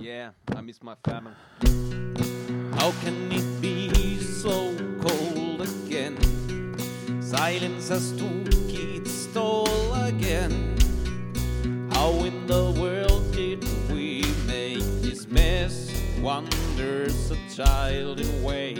Yeah, I miss my family. How can it be so cold again? Silence has took its toll again. How in the world did we make this mess? Wonders a child in way.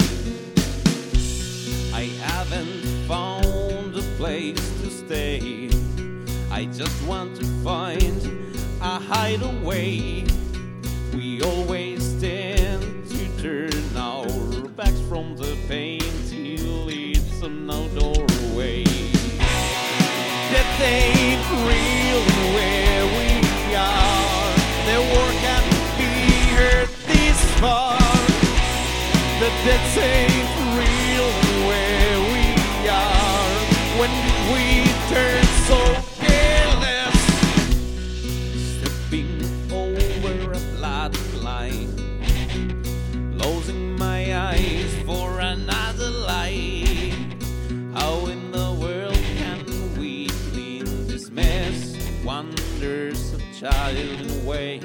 I haven't found a place to stay. I just want to find a hideaway. We always tend to turn our backs from the pain till it's an doorway. That ain't really where we are. The war can't be heard this far. That ain't really where we are. When did we turn so careless? Stepping over a blood line, closing my eyes for another lie. How in the world can we clean this mess? Wonders a child in a way.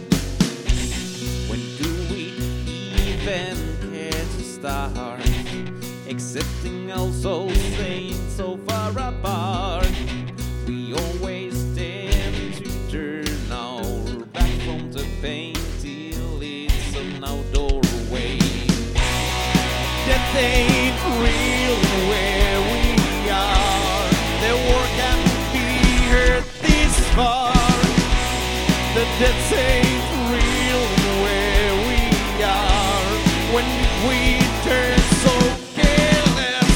When do we even care to start? Accepting our souls ain't so far apart. We always tend to turn our back from the pain till it's an doorway. That ain't really where we are. The war can't be heard this far. That ain't really where we are. When we turn so careless.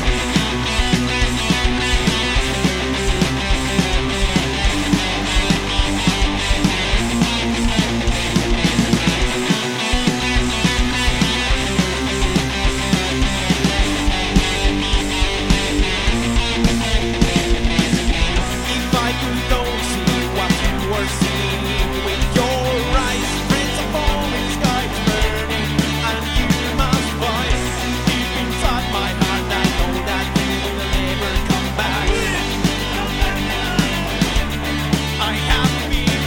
If I could only see what you were seeing with your eyes, friends of falling skies burning, and you must fight deep inside my heart. I know that you will never come back. I have been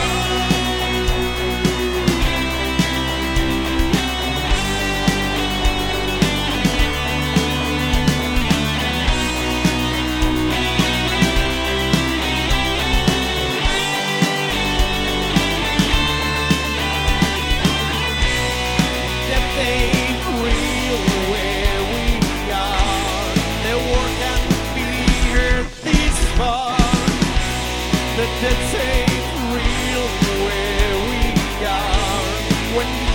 that ain't really where we are. The war can't be heard this far. That ain't really where we are. When